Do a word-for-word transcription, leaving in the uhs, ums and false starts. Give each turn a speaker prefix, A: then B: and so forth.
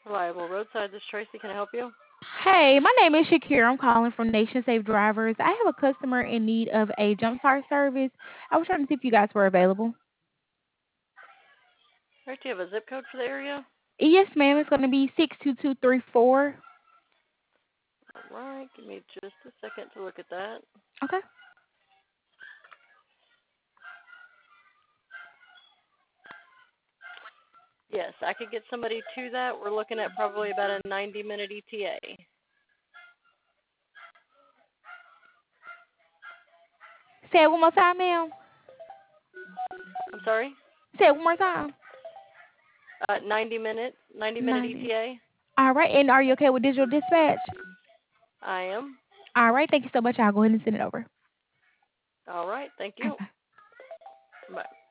A: Reliable roadside. This is Tracy. Can I help you?
B: Hey, my name is Shakira. I'm calling from Nation Safe Drivers. I have a customer in need of a jump start service. I was trying to see if you guys were available.
A: All right. Do you have a zip code for the area?
B: Yes, ma'am. It's going to be six two two three four.
A: All right. Give me just a second to look at that.
B: Okay.
A: Yes, I could get somebody to that. We're looking at probably about a ninety minute E T A.
B: Say it one more time, ma'am.
A: I'm sorry?
B: Say it one more time.
A: Uh, ninety minute, ninety minute
B: ninety.
A: E T A.
B: All right. And are you okay with digital dispatch?
A: I am.
B: All right. Thank you so much. I'll go ahead and send it over.
A: All right. Thank you. Bye.